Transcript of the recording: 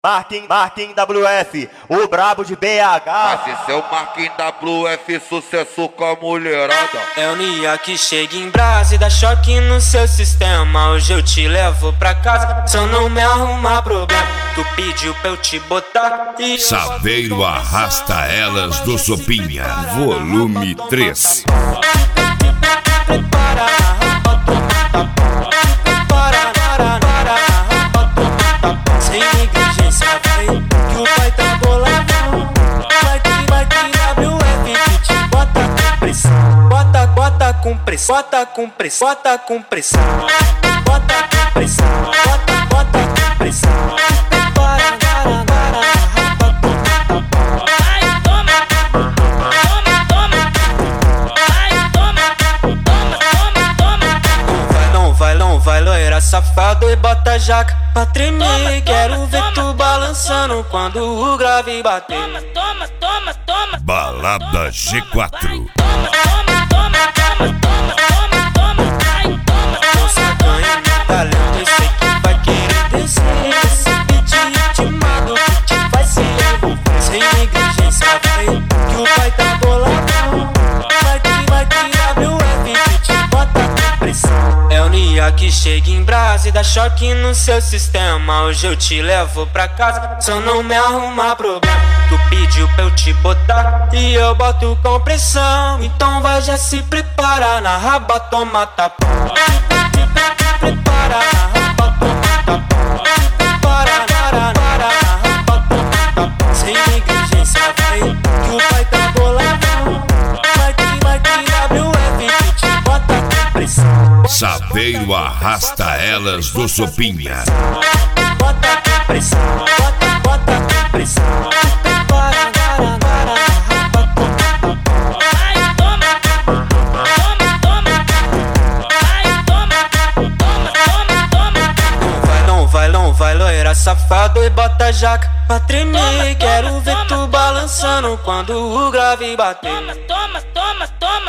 Marquinhos WF, o brabo de BH. Mas esse é o Marquinhos WF, sucesso com a mulherada. É o Nia que chega em brasa e dá choque no seu sistema. Hoje eu te levo pra casa, só não me arrumar problema. Tu pediu pra eu te botar e Saveiro arrasta elas do Sopinha, volume 3. Sem negligência, vai, que o pai tá boladão. Vai que WF que te bota com pressão. Bota com pressão, bota com pressão, bota com pressão. Bota com pressão, bota com pressão. Vai loira safado e bota a jaca pra tremer. Quero ver tu balançando quando o grave bater. Balada G4. Moça ganha meu talento, eu sei que vai querer descer. Esse beat ritmado que te vai se envolver. Sem negligência, vai, que o pai tá boladão. Vai que WF que te bota com pressão. É o Nia que chega em brasa e dá choque no seu sistema. Hoje eu te levo pra casa, só não me arrumar problema. Tu pediu pra eu te botar e eu boto com pressão. Então vai, já se prepara, na raba toma tapão. Prepara, na raba toma tapão. Prepara, na raba toma tapão. Sem negligência, vai, que o pai tá boladão. Vai que WF que te bota com pressão. Saveiro arrasta elas do Sopinha. Bota com pressão, bota com pressão. Vai loira safado e bota a jaca pra tremer. Quero ver tu balançando quando o grave bater.